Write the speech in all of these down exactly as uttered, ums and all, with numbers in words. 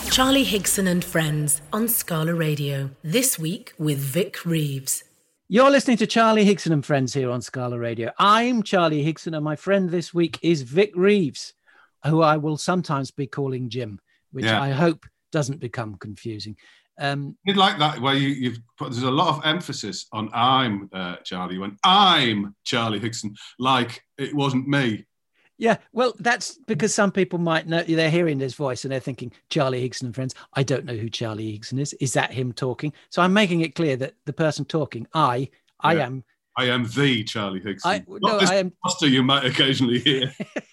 Charlie Higson and Friends on Scala Radio. This week with Vic Reeves. You're listening to Charlie Higson and Friends here on Scala Radio. I'm Charlie Higson and my friend this week is Vic Reeves, who I will sometimes be calling Jim, which yeah. I hope doesn't become confusing. Um, You'd like that where you, you've put, there's a lot of emphasis on I'm uh, Charlie, when I'm Charlie Higson, like it wasn't me. Yeah, well, that's because some people might know, they're hearing this voice and they're thinking, Charlie Higson and Friends. I don't know who Charlie Higson is. Is that him talking? So I'm making it clear that the person talking, I, I yeah. am. I am the Charlie Higson. I, Not no, this I am. Foster you might occasionally hear.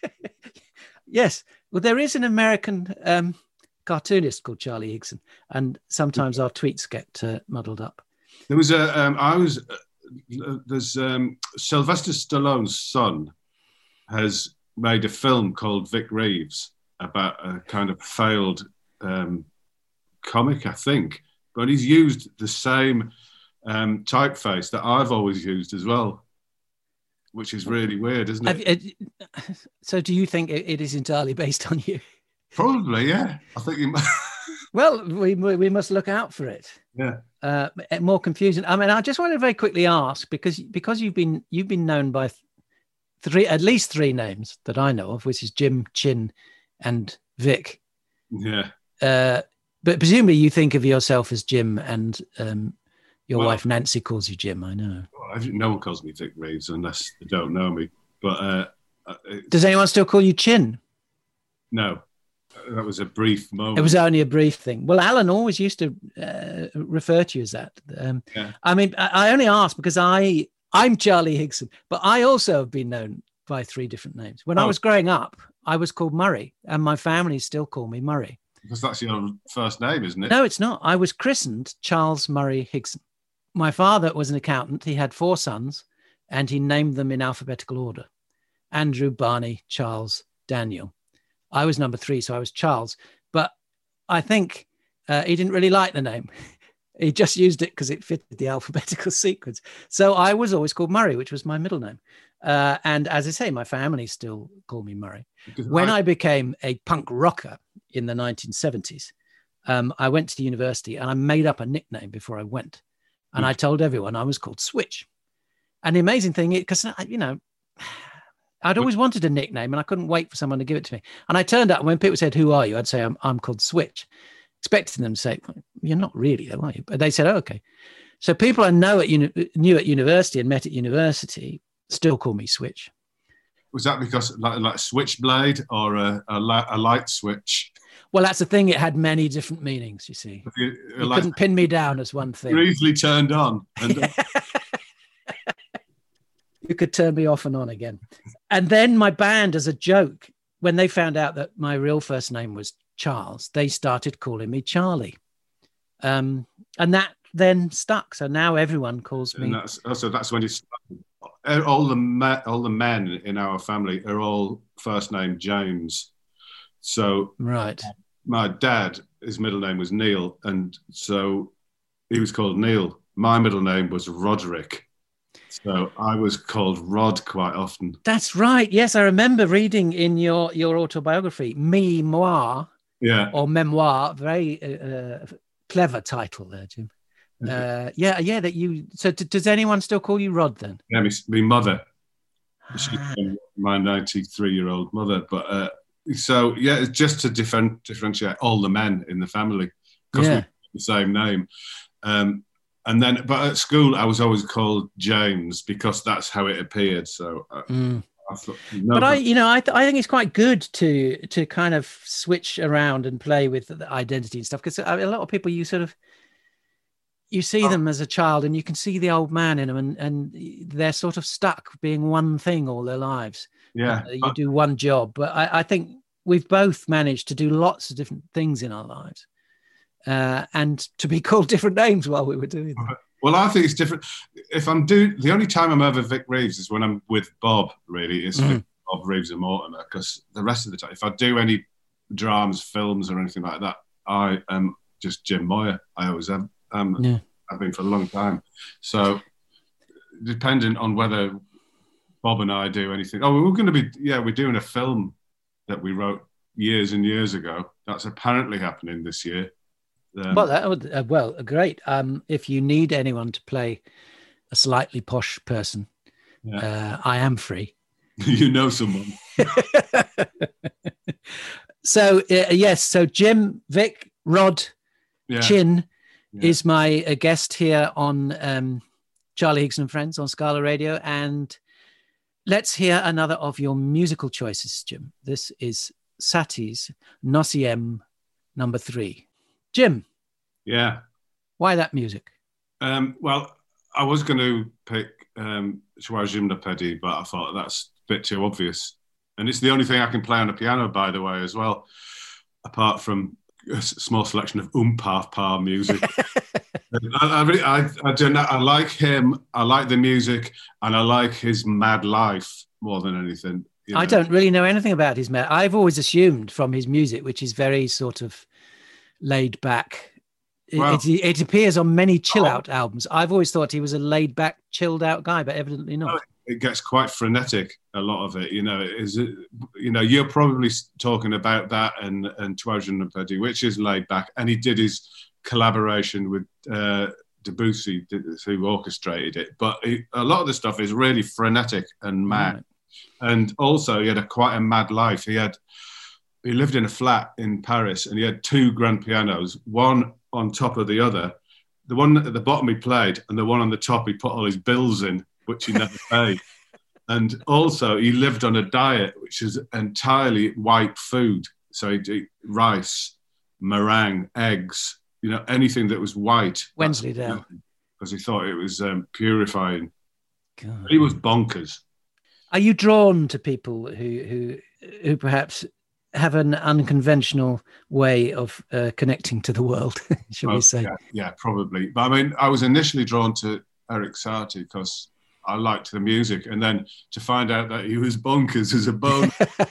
Yes. Well, there is an American um, cartoonist called Charlie Higson, and sometimes our tweets get uh, muddled up. There was a, um, I was, uh, there's um, Sylvester Stallone's son has made a film called Vic Reeves about a kind of failed um, comic, I think. But he's used the same um, typeface that I've always used as well, which is really weird, isn't it? Have, uh, so do you think it is entirely based on you? Probably, yeah. I think you might. Well, we we must look out for it. Yeah. Uh, more confusion. I mean, I just wanted to very quickly ask, because because you've been you've been known by three, at least three names that I know of, which is Jim, Chin, and Vic. Yeah. Uh, but presumably you think of yourself as Jim, and um, your well, wife Nancy calls you Jim. I know. Well, no one calls me Vic Reeves unless they don't know me. But uh, does anyone still call you Chin? No, that was a brief moment. It was only a brief thing. Well, Alan always used to uh, refer to you as that. Um, yeah. I mean, I, I only asked because I. I'm Charlie Higson, but I also have been known by three different names. When oh. I was growing up, I was called Murray, and my family still call me Murray. Because that's your first name, isn't it? No, it's not. I was christened Charles Murray Higson. My father was an accountant. He had four sons, and he named them in alphabetical order. Andrew, Barney, Charles, Daniel. I was number three, so I was Charles. But I think uh, he didn't really like the name. He just used it because it fitted the alphabetical sequence. So I was always called Murray, which was my middle name. Uh, and as I say, my family still call me Murray. Because when I... I became a punk rocker in the nineteen seventies, um, I went to university and I made up a nickname before I went. And mm. I told everyone I was called Switch. And the amazing thing is, because, you know, I'd always wanted a nickname and I couldn't wait for someone to give it to me. And I turned up, and when people said, who are you? I'd say, I'm, I'm called Switch. Expecting them to say, you're not really, though, are you? But they said, oh, okay. So people I know at uni- knew at university and met at university still call me Switch. Was that because like, like switchblade or a, a, a light switch? Well, that's the thing. It had many different meanings, you see. You, you like, couldn't pin me down as one thing. You're easily turned on. And you could turn me off and on again. And then my band, as a joke, when they found out that my real first name was Charles, they started calling me Charlie. Um, and that then stuck. So now everyone calls me. And that's, also, that's when it's all the me, all the men in our family are all first name James. So right, my dad, his middle name was Neil, and so he was called Neil. My middle name was Roderick. So I was called Rod quite often. That's right. Yes, I remember reading in your, your autobiography, Memoir. Yeah. Or Memoir. Very uh, clever title there, Jim. Uh, yeah, yeah. That you. So, d- does anyone still call you Rod then? Yeah, my, my mother. She's my ninety-three-year-old mother. But uh, so yeah, it's just to different, differentiate all the men in the family because yeah. we have the same name. Um, And then, but at school, I was always called James because that's how it appeared. So, uh, mm. I thought, no, but I, you know, I, th- I think it's quite good to to kind of switch around and play with the identity and stuff, because a lot of people, you sort of you see oh. them as a child, and you can see the old man in them, and and they're sort of stuck being one thing all their lives. Yeah, uh, you do one job, but I, I think we've both managed to do lots of different things in our lives. Uh, and to be called different names while we were doing that. Well, I think it's different. If I'm doing, the only time I'm ever Vic Reeves is when I'm with Bob, really. It's mm. Bob Reeves and Mortimer, because the rest of the time, if I do any dramas, films or anything like that, I am just Jim Moyer. I always am. Um, yeah. I've been for a long time. So depending on whether Bob and I do anything. Oh, we're going to be, yeah, we're doing a film that we wrote years and years ago That's apparently happening this year. Um, well, that would, uh, well, great. Um, if you need anyone to play a slightly posh person, yeah. uh, I am free. You know someone. So uh, yes, so Jim, Vic, Rod, yeah. Chin yeah. is my uh, guest here on um, Charlie Higson and Friends on Scala Radio, and let's hear another of your musical choices, Jim. This is Satie's Nociem number three. Jim. Yeah. Why that music? Um, well, I was going to pick um, Troisième de Pedi, but I thought that's a bit too obvious. And it's the only thing I can play on a piano, by the way, as well, apart from a small selection of um-pa-pa music. I, I, really, I, I, don't know, I like him, I like the music, and I like his mad life more than anything. You know? I don't really know anything about his mad. I've always assumed from his music, which is very sort of laid back. It, well, it, it appears on many chill-out oh, albums. I've always thought he was a laid-back, chilled-out guy, but evidently not. It gets quite frenetic, a lot of it. You know, is it, you know, you're probably talking about that and and Troisième de Pedi, which is laid back, and he did his collaboration with uh, Debussy, who orchestrated it. But he, a lot of the stuff is really frenetic and mad, right. And also he had a quite a mad life. He had he lived in a flat in Paris, and he had two grand pianos, one on top of the other. The one at the bottom he played, and the one on the top he put all his bills in, which he never paid. And also he lived on a diet which is entirely white food. So he'd eat rice, meringue, eggs, you know, anything that was white. Wensleydale. Because he thought it was um, purifying. God. He was bonkers. Are you drawn to people who who who perhaps have an unconventional way of uh, connecting to the world, shall well, we say? Yeah, yeah, probably. But I mean, I was initially drawn to Erik Satie because I liked the music, and then to find out that he was bonkers as a bone.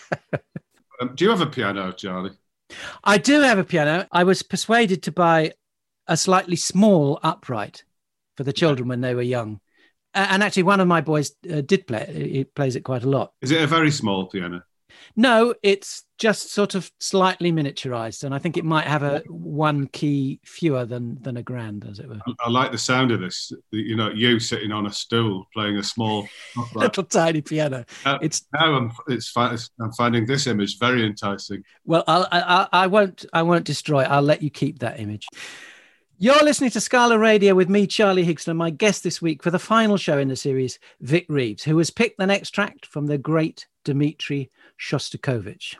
um, do you have a piano, Charlie? I do have a piano. I was persuaded to buy a slightly small upright for the children when they were young. Uh, and actually, one of my boys uh, did play it. He plays it quite a lot. Is it a very small piano? No, it's just sort of slightly miniaturized, and I think it might have a one key fewer than than a grand, as it were. I, I like the sound of this. You know, you sitting on a stool playing a small, little tiny piano. Uh, it's now I'm it's, it's I'm finding this image very enticing. Well, I'll, I I won't I won't destroy it. I'll let you keep that image. You're listening to Scala Radio with me, Charlie Higson, and my guest this week for the final show in the series, Vic Reeves, who has picked the next track from the great Dmitri Shostakovich.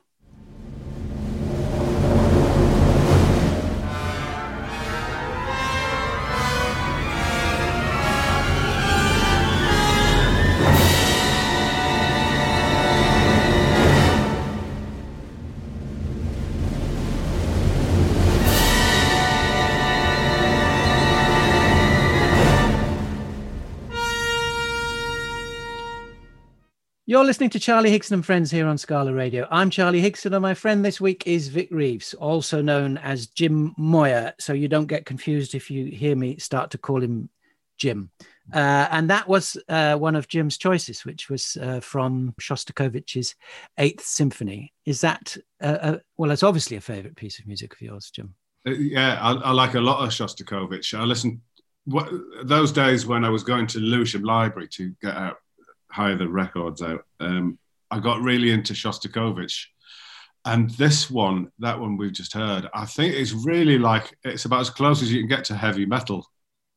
You're listening to Charlie Higson and Friends here on Scala Radio. I'm Charlie Higson, and my friend this week is Vic Reeves, also known as Jim Moyer, so you don't get confused if you hear me start to call him Jim. Uh, and that was uh, one of Jim's choices, which was uh, from Shostakovich's Eighth Symphony. Is that, uh, uh, well, it's obviously a favourite piece of music of yours, Jim. Uh, yeah, I, I like a lot of Shostakovich. I listened, what, those days when I was going to Lewisham Library to get out hire the records out, um, I got really into Shostakovich. And this one, that one we've just heard, I think is really like, it's about as close as you can get to heavy metal.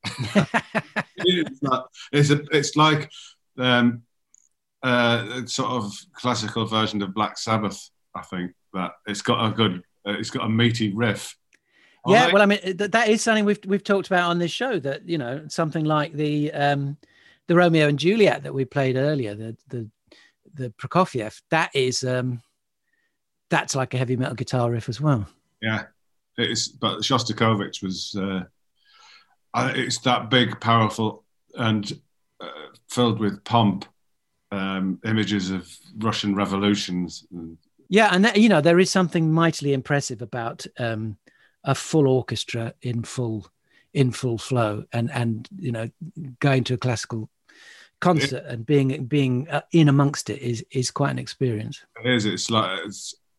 it's, like, it's, a, it's like um, uh, sort of classical version of Black Sabbath, I think, that it's got a good, uh, it's got a meaty riff. Yeah, like, well, I mean, th- that is something we've we've talked about on this show, that, you know, something like the... Um, the Romeo and Juliet that we played earlier, the the the Prokofiev, that is um, that's like a heavy metal guitar riff as well. Yeah, it's but Shostakovich was uh, it's that big, powerful, and uh, filled with pomp, um, images of Russian revolutions. Yeah, and that, you know, there is something mightily impressive about um, a full orchestra in full in full flow, and and you know, going to a classical concert and being being uh, in amongst it is is quite an experience. It is. It's like it's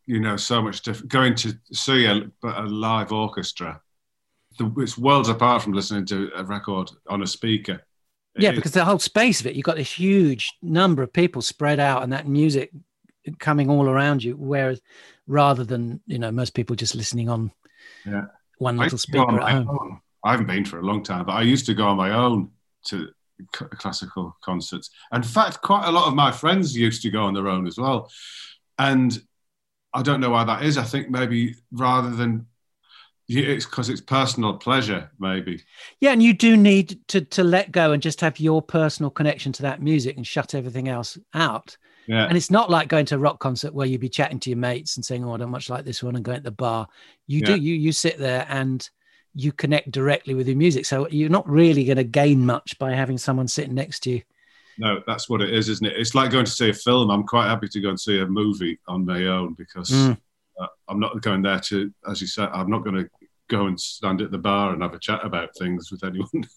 you know, so much different. Going to see a, a live orchestra, the, it's worlds apart from listening to a record on a speaker. It yeah, is, because the whole space of it, you've got this huge number of people spread out and that music coming all around you, whereas rather than, you know, most people just listening on yeah. one I little used to go speaker on at my home. own. I haven't been for a long time, but I used to go on my own to c- classical concerts. In fact, quite a lot of my friends used to go on their own as well. And I don't know why that is. I think maybe rather than, it's because it's personal pleasure, maybe. Yeah, and you do need to to let go and just have your personal connection to that music and shut everything else out. Yeah. And it's not like going to a rock concert where you'd be chatting to your mates and saying, oh, I don't much like this one, and going to the bar. You Yeah. do, you you sit there and you connect directly with your music. So you're not really going to gain much by having someone sitting next to you. No, that's what it is, isn't it? It's like going to see a film. I'm quite happy to go and see a movie on my own because Mm. uh, I'm not going there to, as you said, I'm not going to go and stand at the bar and have a chat about things with anyone.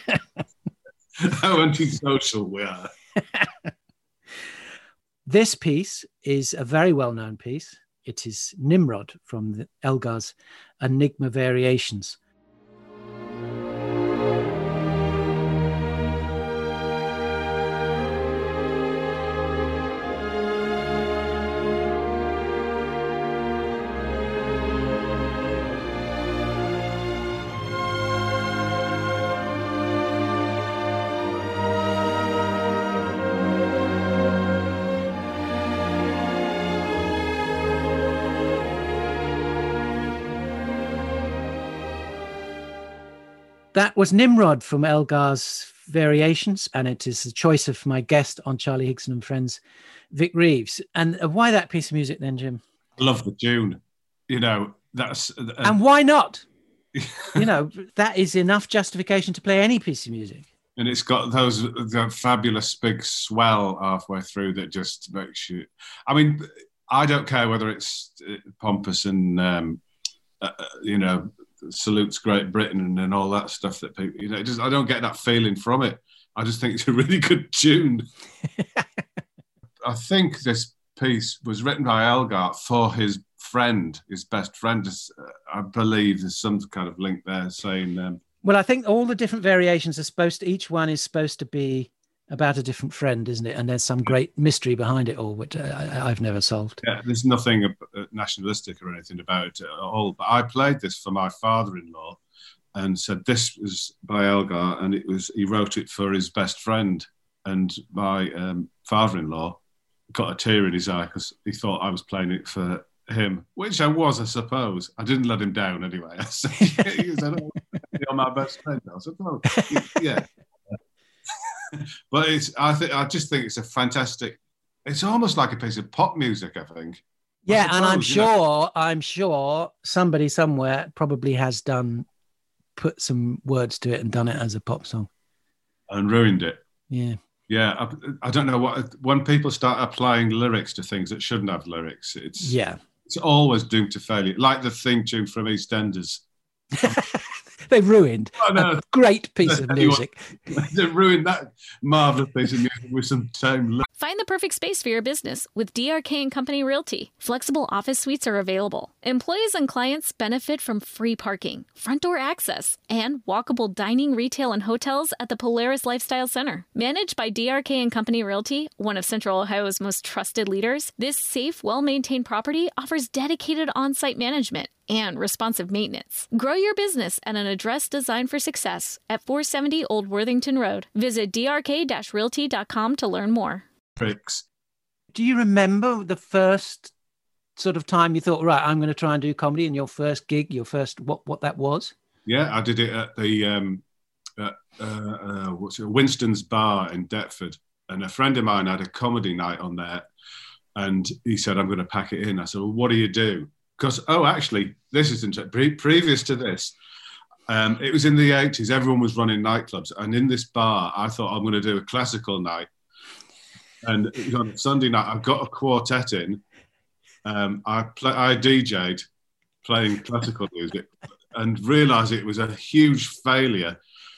How antisocial we are. This piece is a very well-known piece. It is Nimrod from the Elgar's Enigma Variations. That was Nimrod from Elgar's Variations, and it is the choice of my guest on Charlie Higson and Friends, Vic Reeves. And why that piece of music then, Jim? I love the tune. You know, that's... Uh, and why not? You know, that is enough justification to play any piece of music. And it's got those the fabulous big swell halfway through that just makes you... I mean, I don't care whether it's pompous and, um, uh, you know... salutes Great Britain and, and all that stuff that people, you know, just I don't get that feeling from it. I just think it's a really good tune. I think this piece was written by Elgar for his friend, his best friend. I believe there's some kind of link there saying. Um, well, I think all the different variations are supposed to, each one is supposed to be about a different friend, isn't it? And there's some great mystery behind it all, which I, I've never solved. Yeah, there's nothing nationalistic or anything about it at all. But I played this for my father-in-law and said this was by Elgar, and it was he wrote it for his best friend. And my um, father-in-law got a tear in his eye because he thought I was playing it for him, which I was, I suppose. I didn't let him down anyway. I said, he said, oh, you're my best friend. I said, oh, yeah. But it's I think I just think it's a fantastic, it's almost like a piece of pop music, I think. Yeah, I suppose, and I'm sure know. I'm sure somebody somewhere probably has done put some words to it and done it as a pop song. And ruined it. Yeah. Yeah. I, I don't know what when people start applying lyrics to things that shouldn't have lyrics, it's yeah. It's always doomed to failure. Like the theme tune from EastEnders. They ruined oh, no. a great piece of music. They ruined that marvelous piece of music with some time. Find the perfect space for your business with D R K and Company Realty. Flexible office suites are available. Employees and clients benefit from free parking, front door access, and walkable dining, retail, and hotels at the Polaris Lifestyle Center. Managed by D R K and Company Realty, one of Central Ohio's most trusted leaders, this safe, well-maintained property offers dedicated on-site management and responsive maintenance. Grow your business at an address designed for success at four seventy Old Worthington Road. Visit d r k dash realty dot com to learn more. Tricks. Do you remember the first sort of time you thought, right, I'm going to try and do comedy, and your first gig, your first, what, what that was? Yeah, I did it at the um, uh, uh, what's it, Winston's Bar in Deptford. And a friend of mine had a comedy night on there. And he said, I'm going to pack it in. I said, well, what do you do? Because, oh, actually, this is interesting. Pre- previous to this, um, it was in the eighties. Everyone was running nightclubs. And in this bar, I thought I'm going to do a classical night. And on Sunday night, I got a quartet in. Um, I play, I D J'd playing classical music and realised it was a huge failure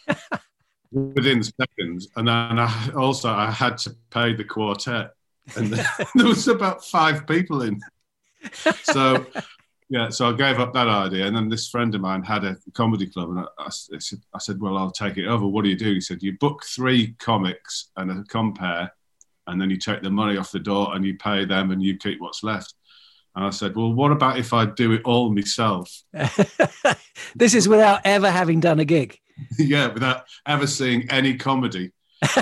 within seconds. And then I, also I had to pay the quartet. And there was about five people in. So, yeah, so I gave up that idea. And then this friend of mine had a comedy club. And I, I, said, I said, well, I'll take it over. What do you do? He said, you book three comics and a compare, and then you take the money off the door and you pay them and you keep what's left. And I said, well, what about if I do it all myself? This is without ever having done a gig. Yeah, without ever seeing any comedy.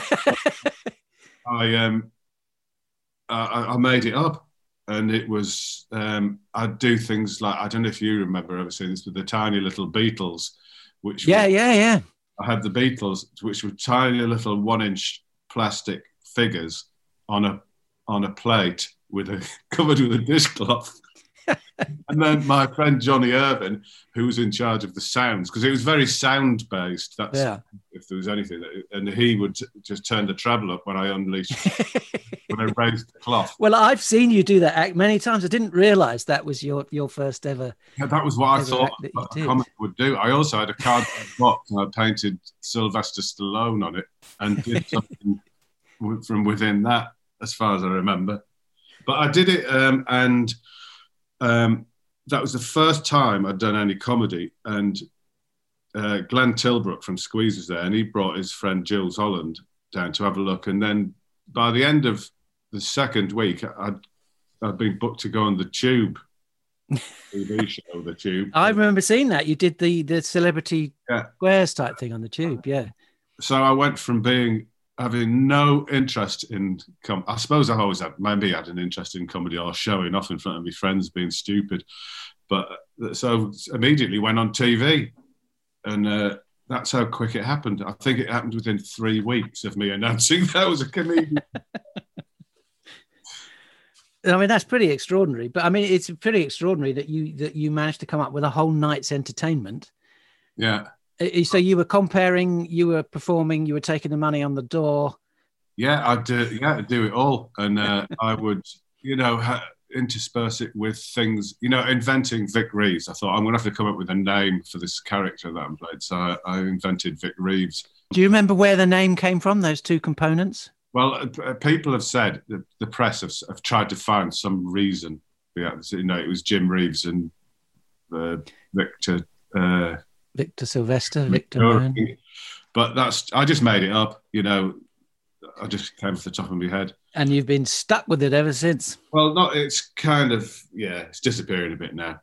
I um, I, I made it up, and it was um, I'd do things like, I don't know if you remember ever seeing this, but the tiny little Beatles, which yeah, were, yeah, yeah. I had the Beatles, which were tiny little one-inch plastic figures on a on a plate with a covered with a dishcloth. And then my friend Johnny Irvin, who was in charge of the sounds, because it was very sound based. That's yeah. If there was anything, that, and he would just turn the treble up when I unleashed, when I raised the cloth. Well, I've seen you do that act many times. I didn't realise that was your your first ever. Yeah, that was what I thought a comic would do. I also had a cardboard box and I painted Sylvester Stallone on it and did something from within that, as far as I remember. But I did it, um, and. Um, that was the first time I'd done any comedy, and uh, Glenn Tilbrook from Squeeze was there, and he brought his friend Jules Holland down to have a look. And then by the end of the second week, I'd, I'd been booked to go on the Tube T V show, the Tube. I remember seeing that. You did the the Celebrity yeah. Squares type thing on the Tube, yeah. So I went from being having no interest in com- I suppose I always had maybe had an interest in comedy or showing off in front of my friends being stupid, but so immediately went on T V, and uh, that's how quick it happened. I think it happened within three weeks of me announcing that I was a comedian. I mean, that's pretty extraordinary, but I mean, it's pretty extraordinary that you that you managed to come up with a whole night's entertainment. Yeah. So you were comparing, you were performing, you were taking the money on the door. Yeah, I'd do, yeah, I'd do it all. And uh, I would, you know, ha- intersperse it with things, you know, inventing Vic Reeves. I thought, I'm going to have to come up with a name for this character that I played. So I, I invented Vic Reeves. Do you remember where the name came from, those two components? Well, uh, people have said, the, the press have, have tried to find some reason. Yeah, you know, it was Jim Reeves and uh, Victor... Uh, Victor Sylvester, Victor Man. But that's, I just made it up, you know, I just came off the top of my head. And you've been stuck with it ever since. Well, not, it's kind of, yeah, it's disappearing a bit now.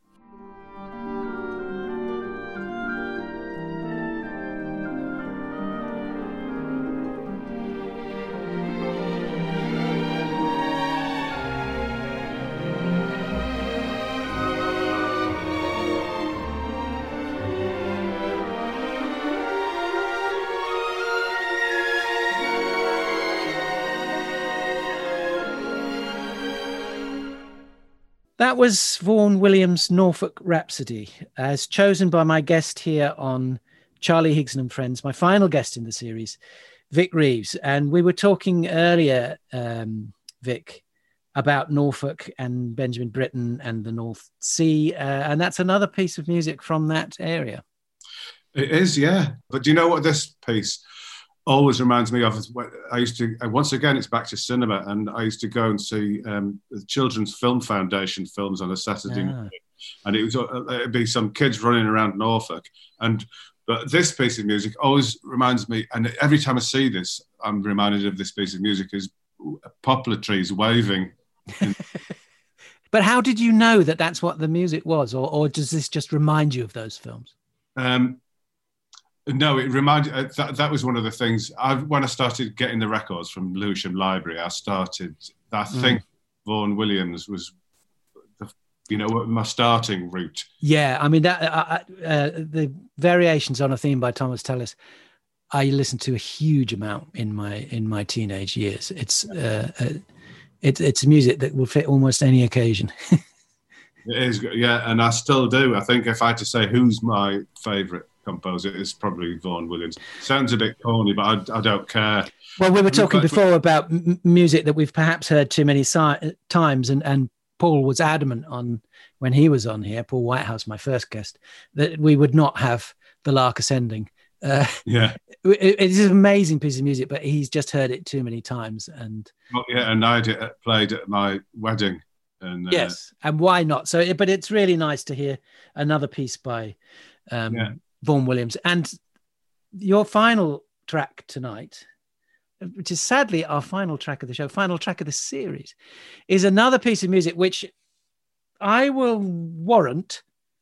That was Vaughan Williams' Norfolk Rhapsody, as chosen by my guest here on Charlie Higson and Friends, my final guest in the series, Vic Reeves. And we were talking earlier, um, Vic, about Norfolk and Benjamin Britten and the North Sea. Uh, and that's another piece of music from that area. It is, yeah. But do you know what this piece always reminds me of? I used to, once again, it's back to cinema, and I used to go and see um, the Children's Film Foundation films on a Saturday Ah. night, and it was uh, it'd be some kids running around Norfolk, and but this piece of music always reminds me, and every time I see this, I'm reminded of this piece of music, is poplar trees waving. But how did you know that that's what the music was, or, or does this just remind you of those films? Um, No, it reminded uh, that that was one of the things. I, when I started getting the records from Lewisham Library, I started. I think mm. Vaughan Williams was, the, you know, my starting route. Yeah, I mean that uh, uh, the variations on a theme by Thomas Tallis, I listened to a huge amount in my in my teenage years. It's uh, uh, it, it's music that will fit almost any occasion. It is, yeah, and I still do. I think if I had to say who's my favourite composer, it's probably Vaughan Williams. Sounds a bit corny, but I, I don't care. Well, we were talking before about m- music that we've perhaps heard too many si- times, and, and Paul was adamant on, when he was on here, Paul Whitehouse, my first guest, that we would not have The Lark Ascending. Uh, yeah. It, it's an amazing piece of music, but he's just heard it too many times. And well, yeah, and I did, played at my wedding And uh, yes, and why not? So, but it's really nice to hear another piece by um, yeah. Vaughan Williams. And your final track tonight, which is sadly our final track of the show, final track of the series, is another piece of music which I will warrant,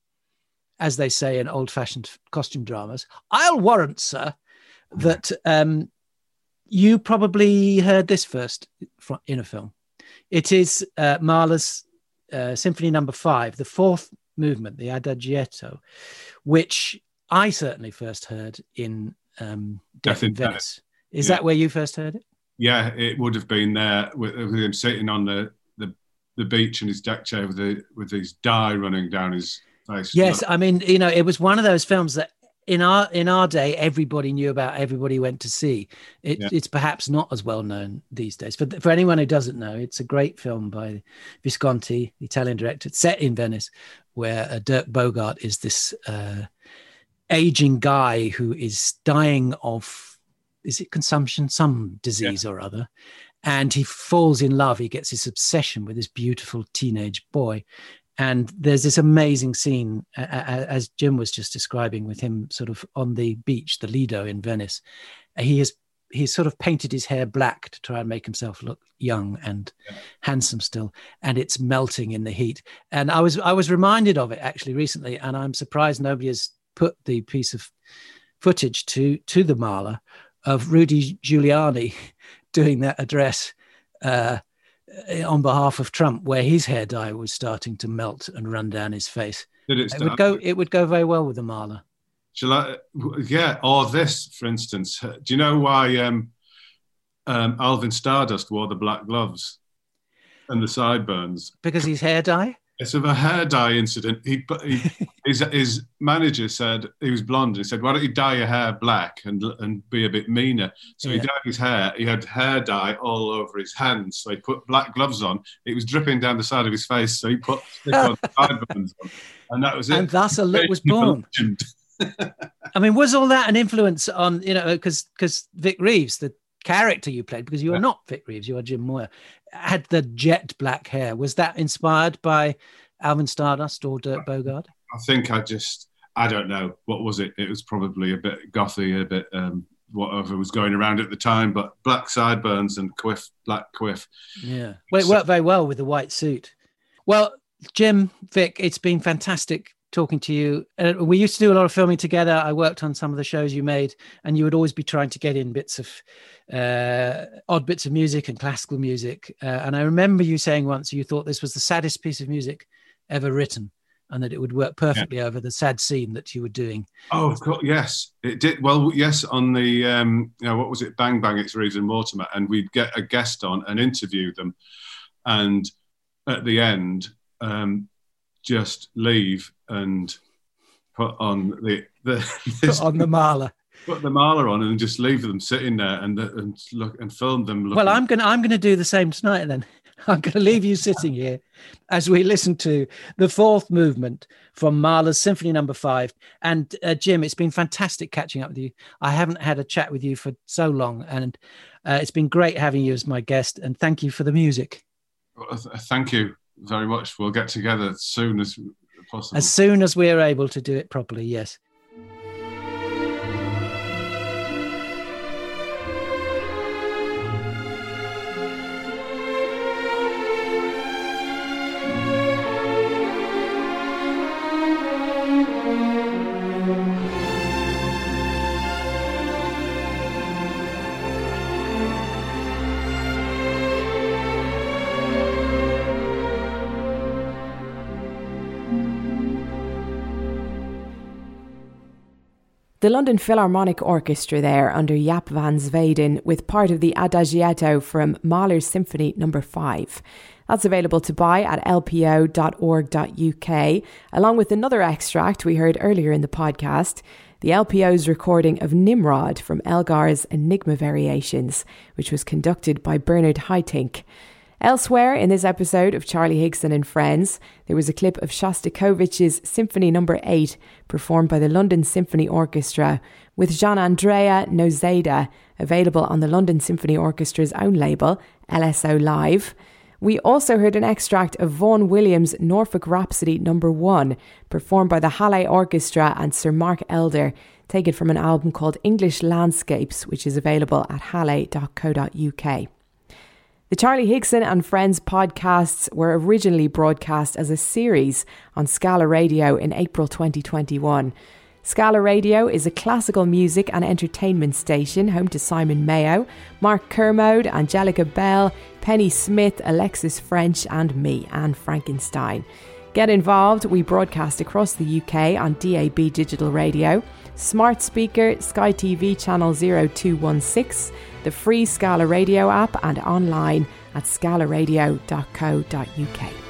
as they say in old-fashioned costume dramas, I'll warrant, sir, that um, you probably heard this first in a film. It is uh, Mahler's uh, Symphony Number Five, the fourth movement, the Adagietto, which I certainly first heard in um, Death in Venice. Is yeah. that where you first heard it? Yeah, it would have been there with, with him sitting on the, the the beach in his deck chair with the with his dye running down his face. Yes, I mean, you know, it was one of those films that in our in our day everybody knew about, everybody went to see. It, yeah. It's perhaps not as well known these days. For for anyone who doesn't know, it's a great film by Visconti, the Italian director, set in Venice, where uh, Dirk Bogarde is this uh, aging guy who is dying of, is it consumption, some disease yeah. or other. And he falls in love. He gets this obsession with this beautiful teenage boy. And there's this amazing scene, uh, as Jim was just describing, with him sort of on the beach, the Lido in Venice. He has he's sort of painted his hair black to try and make himself look young and yeah. handsome still. And it's melting in the heat. And I was I was reminded of it actually recently, and I'm surprised nobody has put the piece of footage to to the Mahler of Rudy Giuliani doing that address uh, on behalf of Trump, where his hair dye was starting to melt and run down his face. Did it, it would go. It would go very well with the Mahler. Shall I? Yeah. Or this, for instance. Do you know why um, um, Alvin Stardust wore the black gloves and the sideburns? Because his hair dye. It's of a hair dye incident. He, he his, his manager said, he was blonde. He said, "Why don't you dye your hair black and and be a bit meaner?" So yeah. he dyed his hair. He had hair dye all over his hands. So he put black gloves on. It was dripping down the side of his face. So he put on sideburns on, and that was it. And thus a look was born. I mean, was all that an influence on, you know, because because Vic Reeves, the character you played, because you are yeah. not Vic Reeves, you are Jim Moyer, had the jet black hair. Was that inspired by Alvin Stardust or Dirk Bogarde? I think I just, I don't know. What was it? It was probably a bit gothy, a bit um, whatever was going around at the time, but black sideburns and quiff, black quiff. Yeah. Well, it worked very well with the white suit. Well, Jim, Vic, it's been fantastic talking to you. Uh, we used to do a lot of filming together. I worked on some of the shows you made, and you would always be trying to get in bits of uh, odd bits of music and classical music. Uh, and I remember you saying once you thought this was the saddest piece of music ever written, and that it would work perfectly yeah. over the sad scene that you were doing. Oh, of course, yes, it did. Well, yes, on the um, you know, what was it? Bang Bang, It's Reeves and Mortimer, and we'd get a guest on and interview them, and at the end, um, just leave and put on the, the put on the Mahler, put the Mahler on, and just leave them sitting there and and look and film them. Looking. Well, I'm gonna I'm gonna do the same tonight. Then I'm gonna leave you sitting here as we listen to the fourth movement from Mahler's Symphony Number Five. And uh, Jim, it's been fantastic catching up with you. I haven't had a chat with you for so long, and uh, it's been great having you as my guest. And thank you for the music. Well, thank you very much. We'll get together as soon as possible. As soon as we're able to do it properly, yes. The London Philharmonic Orchestra there under Jaap van Zweden with part of the Adagietto from Mahler's Symphony Number Five. That's available to buy at l p o dot org dot u k, along with another extract we heard earlier in the podcast, the L P O's recording of Nimrod from Elgar's Enigma Variations, which was conducted by Bernard Haitink. Elsewhere in this episode of Charlie Higson and Friends, there was a clip of Shostakovich's Symphony Number Eight performed by the London Symphony Orchestra with Gian-Andrea Nozeda, available on the London Symphony Orchestra's own label, L S O Live. We also heard an extract of Vaughan Williams' Norfolk Rhapsody number one, performed by the Halle Orchestra and Sir Mark Elder, taken from an album called English Landscapes, which is available at halle dot co dot uk. The Charlie Higson and Friends podcasts were originally broadcast as a series on Scala Radio in April twenty twenty-one. Scala Radio is a classical music and entertainment station home to Simon Mayo, Mark Kermode, Angelica Bell, Penny Smith, Alexis French and me, Anne Frankenstein. Get involved. We broadcast across the U K on D A B digital radio, smart speaker, Sky T V channel zero two one six, the free Scala Radio app and online at scala radio dot co dot uk.